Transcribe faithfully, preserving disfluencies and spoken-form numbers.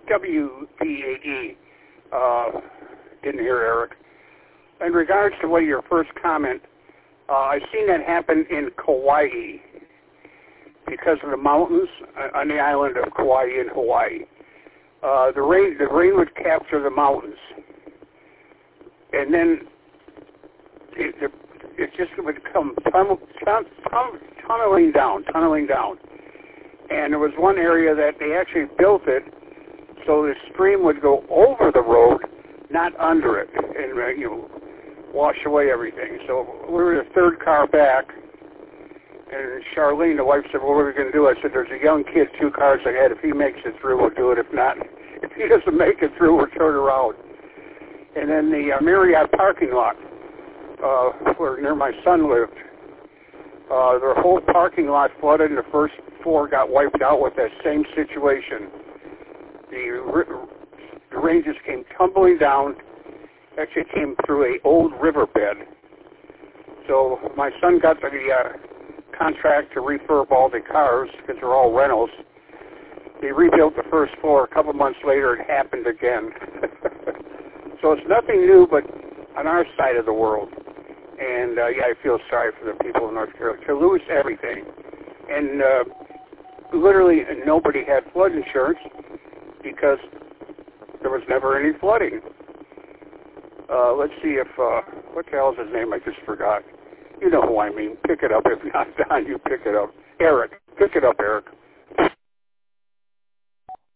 W P A E. Uh, didn't hear Eric. In regards to what your first comment, uh, I've seen that happen in Kauai because of the mountains on the island of Kauai in Hawaii. Uh, the rain, the rain would capture the mountains, and then it, it, it just would come tunnel, tun, tun, tunneling down, tunneling down. And there was one area that they actually built it so the stream would go over the road, not under it, and uh, you know, wash away everything. So we were the third car back, and Charlene, the wife, said, well, what are we going to do? I said, there's a young kid two cars ahead. If he makes it through, we'll do it. If not, if he doesn't make it through, we'll turn around. And then the uh, Marriott parking lot, uh, where near my son lived, uh, their whole parking lot flooded, and the first floor got wiped out with that same situation. The, the rain just came tumbling down. Actually came through a old riverbed. So my son got the uh, contract to refurb all the cars because they're all rentals. They rebuilt the first floor. A couple months later, it happened again. So it's nothing new, but on our side of the world. And, uh, yeah, I feel sorry for the people in North Carolina to lose everything. And uh, literally nobody had flood insurance because there was never any flooding. Uh, let's see if, uh, what the hell is his name? I just forgot. You know who I mean. Pick it up. If not, Don, you pick it up. Eric. Pick it up, Eric.